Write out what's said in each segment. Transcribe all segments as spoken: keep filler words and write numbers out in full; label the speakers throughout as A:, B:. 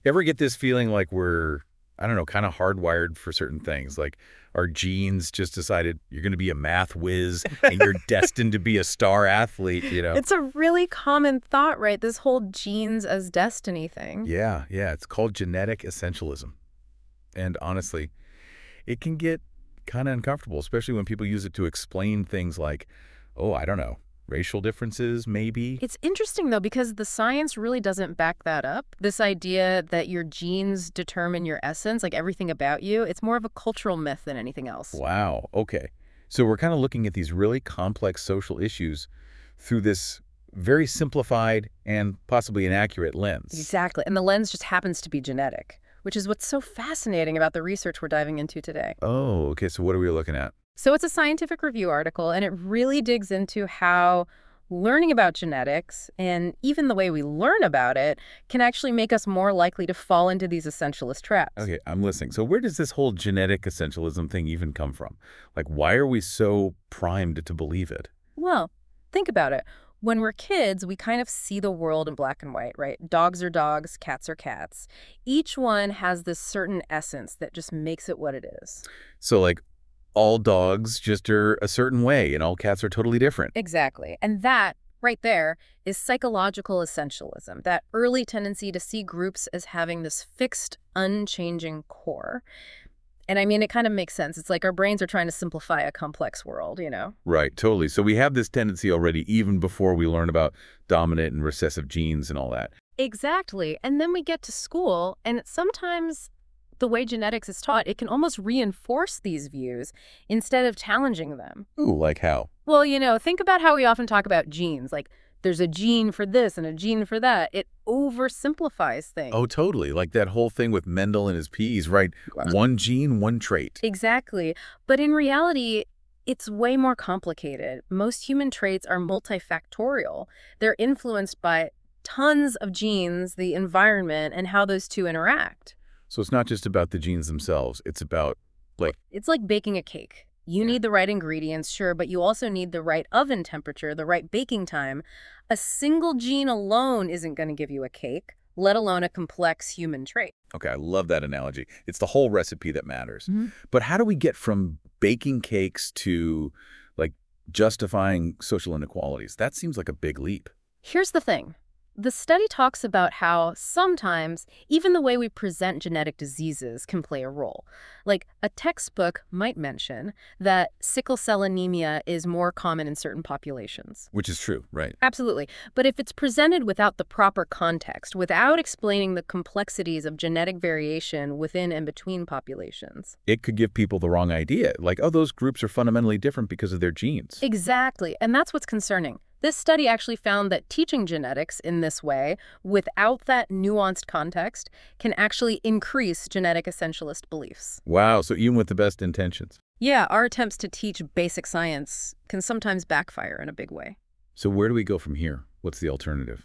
A: Ever get this feeling like we're, I don't know, kind of hardwired for certain things? Like our genes just decided you're going to be a math whiz and you're destined to be a star athlete, you know?
B: It's a really common thought, right? This whole genes as destiny thing.
A: Yeah, yeah. It's called genetic essentialism. And honestly, it can get kind of uncomfortable, especially when people use it to explain things like, oh, I don't know, racial differences, maybe.
B: It's interesting, though, because the science really doesn't back that up. This idea that your genes determine your essence, like everything about you, it's more of a cultural myth than anything else.
A: Wow. Okay. So we're kind of looking at these really complex social issues through this very simplified and possibly inaccurate lens.
B: Exactly. And the lens just happens to be genetic, which is what's so fascinating about the research we're diving into today.
A: Oh, okay. So what are we looking at?
B: So it's a scientific review article, and it really digs into how learning about genetics, and even the way we learn about it, can actually make us more likely to fall into these essentialist traps.
A: Okay, I'm listening. So where does this whole genetic essentialism thing even come from? Like, why are we so primed to believe it?
B: Well, think about it. When we're kids, we kind of see the world in black and white, right? Dogs are dogs, cats are cats. Each one has this certain essence that just makes it what it is.
A: So, like, all dogs just are a certain way and all cats are totally different.
B: Exactly. And that, right there, is psychological essentialism, that early tendency to see groups as having this fixed, unchanging core. And I mean, it kind of makes sense. It's like our brains are trying to simplify a complex world, you know?
A: Right, totally. So we have this tendency already even before we learn about dominant and recessive genes and all that.
B: Exactly. And then we get to school, and sometimes the way genetics is taught, it can almost reinforce these views instead of challenging them.
A: Ooh, like how?
B: Well, you know, think about how we often talk about genes. Like, there's a gene for this and a gene for that. It oversimplifies things.
A: Oh, totally. Like that whole thing with Mendel and his peas, right? One gene, one trait.
B: Exactly. But in reality, it's way more complicated. Most human traits are multifactorial. They're influenced by tons of genes, the environment, and how those two interact.
A: So it's not just about the genes themselves. It's about, like...
B: It's like baking a cake. You need the right ingredients, sure, but you also need the right oven temperature, the right baking time. A single gene alone isn't going to give you a cake, let alone a complex human trait.
A: Okay, I love that analogy. It's the whole recipe that matters.
B: Mm-hmm.
A: But how do we get from baking cakes to, like, justifying social inequalities? That seems like a big leap.
B: Here's the thing. The study talks about how sometimes even the way we present genetic diseases can play a role. Like, a textbook might mention that sickle cell anemia is more common in certain populations.
A: Which is true, right?
B: Absolutely. But if it's presented without the proper context, without explaining the complexities of genetic variation within and between populations,
A: It could give people the wrong idea. Like, oh, those groups are fundamentally different because of their genes.
B: exactly. And that's what's concerning. This study actually found that teaching genetics in this way, without that nuanced context, can actually increase genetic essentialist beliefs.
A: Wow, so even with the best intentions.
B: Yeah, our attempts to teach basic science can sometimes backfire in a big way.
A: So where do we go from here? What's the alternative?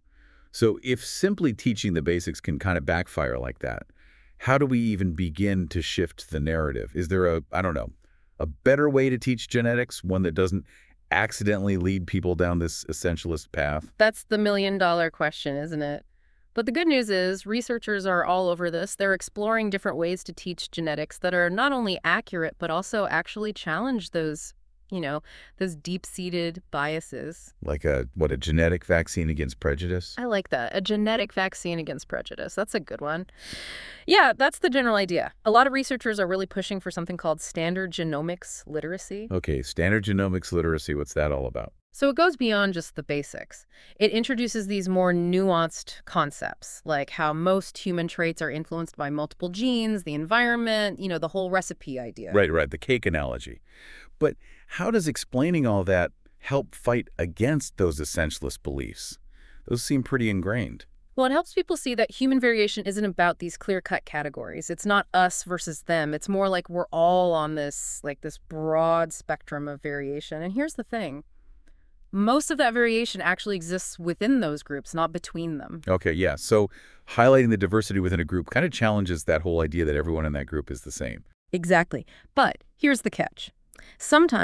A: So if simply teaching the basics can kind of backfire like that, how do we even begin to shift the narrative? Is there a, I don't know, a better way to teach genetics, one that doesn't accidentally lead people down this essentialist path?
B: That's the million dollar question, isn't it? But the good news is researchers are all over this. They're exploring different ways to teach genetics that are not only accurate, but also actually challenge those, you know, those deep-seated biases.
A: Like a, what, a genetic vaccine against prejudice?
B: I like that. A genetic vaccine against prejudice. That's a good one. Yeah, that's the general idea. A lot of researchers are really pushing for something called standard genomics literacy.
A: Okay, standard genomics literacy, what's that all about?
B: So it goes beyond just the basics. It introduces these more nuanced concepts, like how most human traits are influenced by multiple genes, the environment, you know, the whole recipe idea.
A: Right, right, the cake analogy. But how does explaining all that help fight against those essentialist beliefs? Those seem pretty ingrained.
B: Well, it helps people see that human variation isn't about these clear-cut categories. It's not us versus them. It's more like we're all on this, like this broad spectrum of variation. And here's the thing. Most of that variation actually exists within those groups, not between them.
A: Okay, yeah. So highlighting the diversity within a group kind of challenges that whole idea that everyone in that group is the same.
B: Exactly. But here's the catch. Sometimes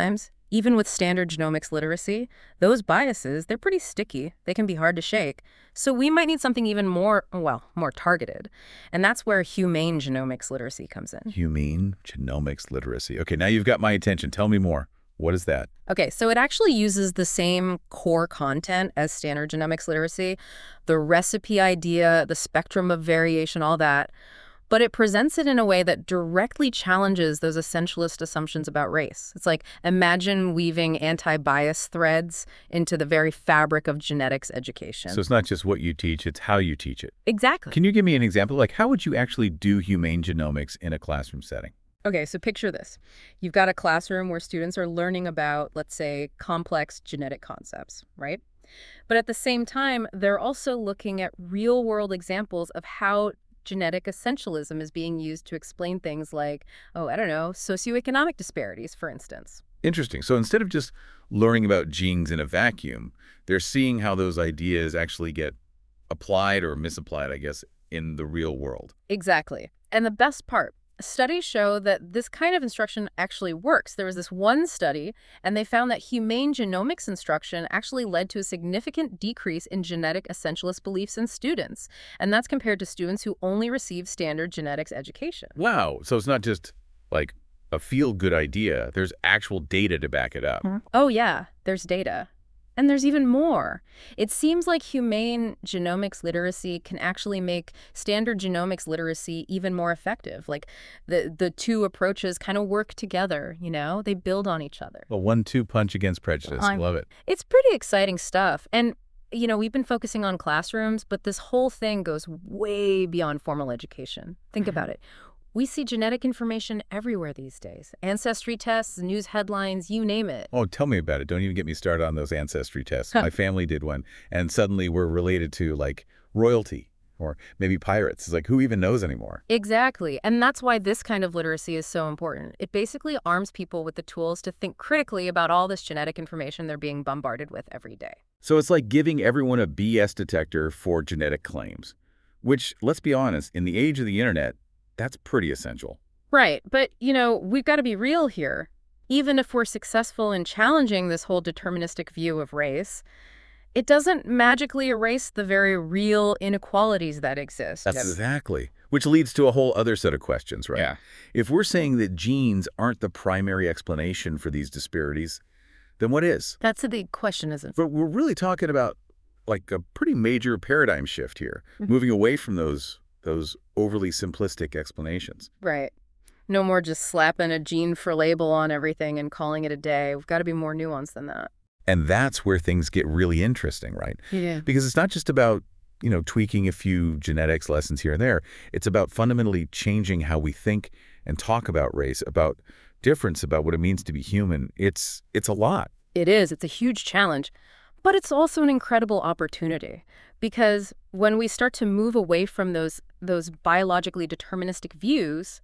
B: Even with standard genomics literacy, those biases, they're pretty sticky. They can be hard to shake. So we might need something even more, well, more targeted. And that's where humane genomics literacy comes in.
A: Humane genomics literacy. Okay, now you've got my attention. Tell me more. What is that?
B: Okay, so it actually uses the same core content as standard genomics literacy, the recipe idea, the spectrum of variation, all that. But it presents it in a way that directly challenges those essentialist assumptions about race. It's like, imagine weaving anti-bias threads into the very fabric of genetics education.
A: So it's not just what you teach, it's how you teach it.
B: Exactly.
A: Can you give me an example? Like, how would you actually do humane genomics in a classroom setting?
B: Okay, so picture this. You've got a classroom where students are learning about, let's say, complex genetic concepts, right? But at the same time, they're also looking at real-world examples of how genetic essentialism is being used to explain things like, oh, I don't know, socioeconomic disparities, for instance.
A: Interesting. So instead of just learning about genes in a vacuum, they're seeing how those ideas actually get applied or misapplied, I guess, in the real world.
B: Exactly. And the best part, studies show that this kind of instruction actually works. There was this one study, and they found that humane genomics instruction actually led to a significant decrease in genetic essentialist beliefs in students. And that's compared to students who only receive standard genetics education.
A: Wow. So it's not just like a feel-good idea. There's actual data to back it up.
B: Hmm. Oh, yeah, there's data. And there's even more. It seems like humane genomics literacy can actually make standard genomics literacy even more effective. Like the, the two approaches kind of work together, you know? They build on each other.
A: A one-two punch against prejudice.
B: I'm-
A: Love it.
B: It's pretty exciting stuff. And, you know, we've been focusing on classrooms, but this whole thing goes way beyond formal education. Think about it. We see genetic information everywhere these days. Ancestry tests, news headlines, you name it.
A: Oh, tell me about it. Don't even get me started on those ancestry tests. My family did one, and suddenly we're related to, like, royalty or maybe pirates. It's like, who even knows anymore?
B: Exactly. And that's why this kind of literacy is so important. It basically arms people with the tools to think critically about all this genetic information they're being bombarded with every day.
A: So it's like giving everyone a B S detector for genetic claims, which, let's be honest, in the age of the internet, that's pretty essential.
B: Right. But, you know, we've got to be real here. Even if we're successful in challenging this whole deterministic view of race, it doesn't magically erase the very real inequalities that exist.
A: Exactly. Which leads to a whole other set of questions, right?
C: Yeah.
A: If we're saying that genes aren't the primary explanation for these disparities, then what is?
B: That's a big question, isn't it?
A: But we're really talking about like a pretty major paradigm shift here,
B: Mhm.
A: moving away from those those overly simplistic explanations.
B: Right. No more just slapping a gene for label on everything and calling it a day. We've got to be more nuanced than that.
A: And that's where things get really interesting, right?
B: Yeah.
A: Because it's not just about, you know, tweaking a few genetics lessons here and there. It's about fundamentally changing how we think and talk about race, about difference, about what it means to be human. It's it's a lot.
B: It is. It's a huge challenge. But it's also an incredible opportunity. Because when we start to move away from those those biologically deterministic views,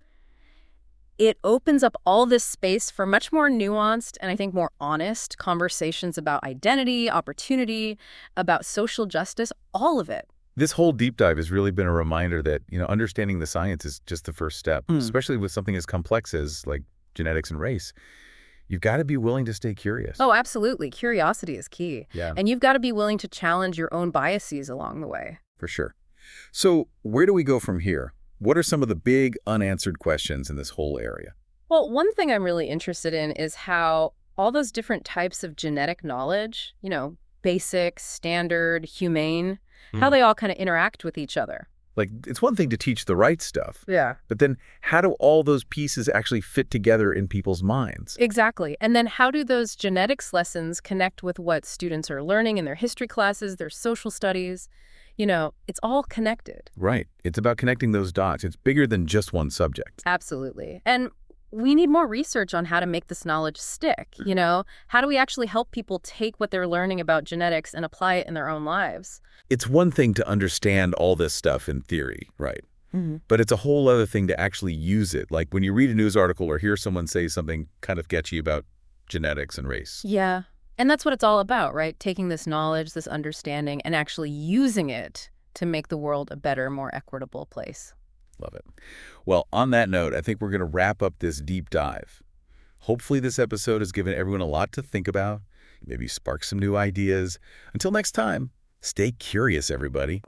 B: it opens up all this space for much more nuanced and I think more honest conversations about identity, opportunity, about social justice, all of it.
A: This whole deep dive has really been a reminder that, you know, understanding the science is just the first step,
C: Mm.
A: especially with something as complex as like genetics and race. You've got to be willing to stay curious.
B: Oh, absolutely. Curiosity is key.
A: Yeah,
B: And you've got to be willing to challenge your own biases along the way.
A: for sure. So where do we go from here? What are some of the big unanswered questions in this whole area?
B: Well, one thing I'm really interested in is how all those different types of genetic knowledge, you know, basic, standard, humane, how
C: Mm.
B: they all kind of interact with each other.
A: Like, it's one thing to teach the right stuff,
B: Yeah.
A: but then how do all those pieces actually fit together in people's minds?
B: Exactly. And then how do those genetics lessons connect with what students are learning in their history classes, their social studies? You know, it's all connected.
A: Right. It's about connecting those dots. It's bigger than just one subject.
B: Absolutely. And we need more research on how to make this knowledge stick, you know? How do we actually help people take what they're learning about genetics and apply it in their own lives?
A: It's one thing to understand all this stuff in theory, right?
B: Mm-hmm.
A: But it's a whole other thing to actually use it. Like when you read a news article or hear someone say something kind of sketchy about genetics and race.
B: Yeah. And that's what it's all about, right? Taking this knowledge, this understanding, and actually using it to make the world a better, more equitable place.
A: Love it. Well, on that note, I think we're going to wrap up this deep dive. Hopefully this episode has given everyone a lot to think about, maybe spark some new ideas. Until next time, stay curious, everybody.